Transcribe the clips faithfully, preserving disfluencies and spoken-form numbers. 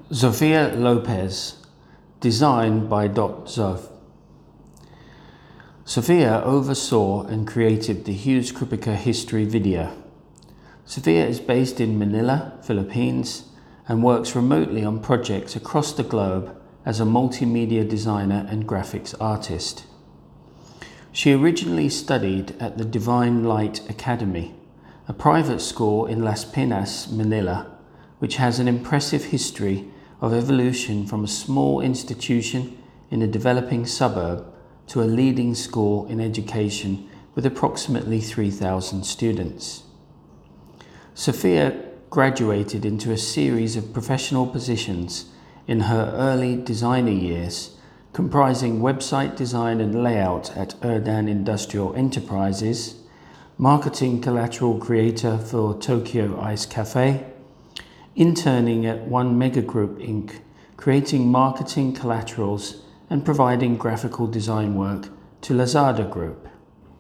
Sofia Lopez, designed by Dot.Zof. Sofia oversaw and created the Hughes Krupiker history video. Sofia is based in Manila, Philippines, and works remotely on projects across the globe as a multimedia designer and graphics artist. She originally studied at the Divine Light Academy, a private school in Las Piñas, Manila, which has an impressive history of evolution from a small institution in a developing suburb to a leading school in education with approximately three thousand students. Sofia graduated into a series of professional positions in her early designer years, comprising website design and layout at Erdan Industrial Enterprises, marketing collateral creator for Tokyo Ice Cafe, interning at One Mega Group Incorporated, creating marketing collaterals and providing graphical design work to Lazada Group.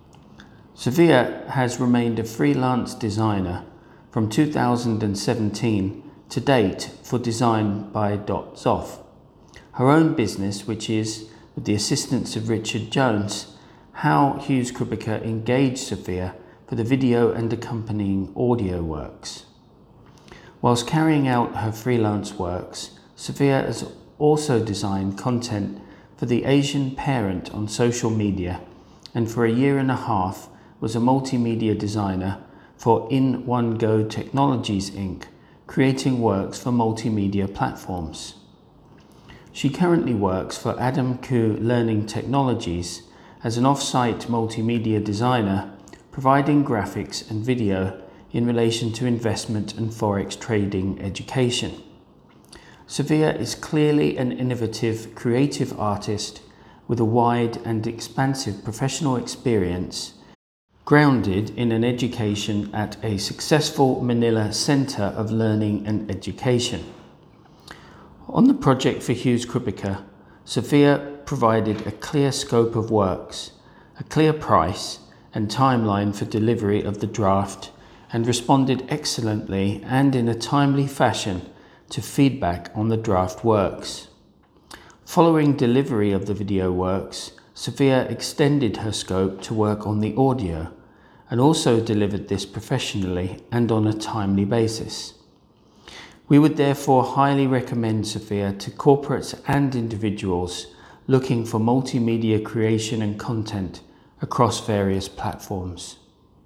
Sofia has remained a freelance designer from two thousand seventeen to date for Design by Dot.Zof, her own business, which is, with the assistance of Richard Jones, how Hughes Krupiker engaged Sofia for the video and accompanying audio works. Whilst carrying out her freelance works, Sofia has also designed content for the Asian Parent on social media, and for a year and a half was a multimedia designer for In One Go Technologies Incorporated, creating works for multimedia platforms. She currently works for Adam Khoo Learning Technologies as an off-site multimedia designer, providing graphics and video in relation to investment and forex trading education. Sofia is clearly an innovative, creative artist with a wide and expansive professional experience, grounded in an education at a successful Manila Center of Learning and Education. On the project for Hughes Krupiker, Sofia provided a clear scope of works, a clear price and timeline for delivery of the draft, and responded excellently and in a timely fashion to feedback on the draft works. Following delivery of the video works, Sofia extended her scope to work on the audio, and also delivered this professionally and on a timely basis. We would therefore highly recommend Sofia to corporates and individuals looking for multimedia creation and content across various platforms.